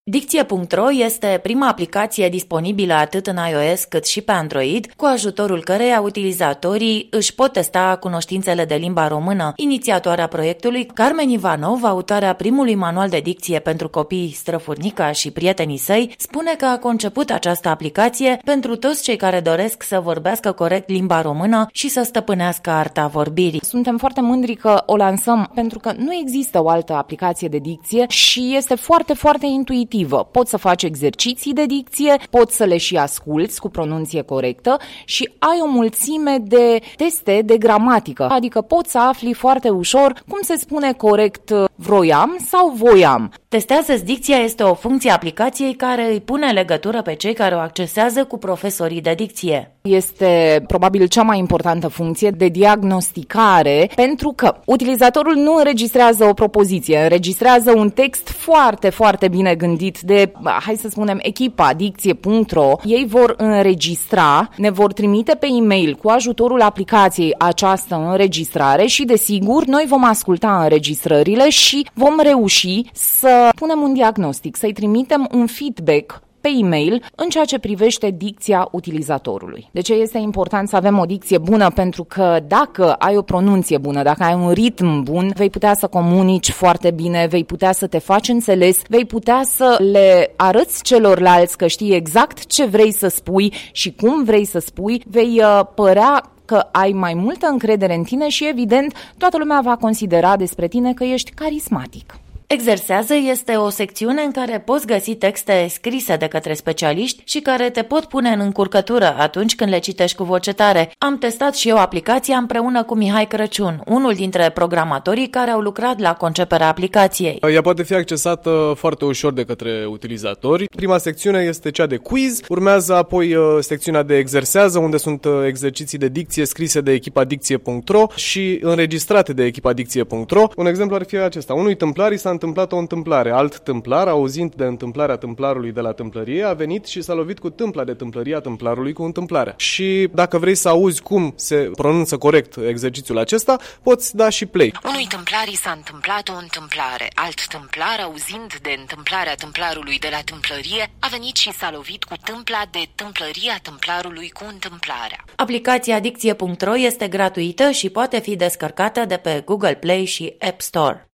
Dicție.ro este prima aplicație disponibilă atât în iOS cât și pe Android, cu ajutorul căreia utilizatorii își pot testa cunoștințele de limba română. Inițiatoarea proiectului, Carmen Ivanov, autoarea primului manual de dicție pentru copii Străfurnica și prietenii săi, spune că a conceput această aplicație pentru toți cei care doresc să vorbească corect limba română și să stăpânească arta vorbirii. Suntem foarte mândri că o lansăm pentru că nu există o altă aplicație de dicție și este foarte, foarte intuitivă. Poți să faci exerciții de dicție, poți să le și asculți cu pronunție corectă și ai o mulțime de teste de gramatică, adică poți să afli foarte ușor cum se spune corect vroiam sau voiam. Testează-ți dicția este o funcție a aplicației care îi pune în legătură pe cei care o accesează cu profesorii de dicție. Este probabil cea mai importantă funcție de diagnosticare pentru că utilizatorul nu înregistrează o propoziție, înregistrează un text foarte, foarte bine gândit de, hai să spunem, echipa Dicție.ro. Ei vor înregistra, ne vor trimite pe e-mail cu ajutorul aplicației această înregistrare și, desigur, noi vom asculta înregistrările și vom reuși să punem un diagnostic, să-i trimitem un feedback pe e-mail în ceea ce privește dicția utilizatorului. De ce este important să avem o dicție bună? Pentru că dacă ai o pronunție bună, dacă ai un ritm bun, vei putea să comunici foarte bine, vei putea să te faci înțeles, vei putea să le arăți celorlalți că știi exact ce vrei să spui și cum vrei să spui, vei părea că ai mai multă încredere în tine și, evident, toată lumea va considera despre tine că ești carismatic. Exersează este o secțiune în care poți găsi texte scrise de către specialiști și care te pot pune în încurcătură atunci când le citești cu voce tare. Am testat și eu aplicația împreună cu Mihai Crăciun, unul dintre programatorii care au lucrat la conceperea aplicației. Ea poate fi accesată foarte ușor de către utilizatori. Prima secțiune este cea de quiz, urmează apoi secțiunea de exersează, unde sunt exerciții de dicție scrise de echipa Dicție.ro și înregistrate de echipa Dicție.ro. Un exemplu ar fi acesta. Unui tâmplar s-a întâmplat o întâmplare. Alt tâmplar, auzind de întâmplarea tâmplarului de la tâmplărie, a venit și s-a lovit cu tâmpla de tâmplărie a tâmplarului cu întâmplarea. Și dacă vrei să auzi cum se pronunță corect exercițiul acesta, poți da și play. Unui tâmplar i s-a întâmplat o întâmplare. Alt tâmplar, auzind de întâmplarea tâmplarului de la tâmplărie, a venit și s-a lovit cu tâmpla de tâmplărie a tâmplarului cu întâmplarea. Aplicația Dicție.ro este gratuită și poate fi descărcată de pe Google Play și App Store.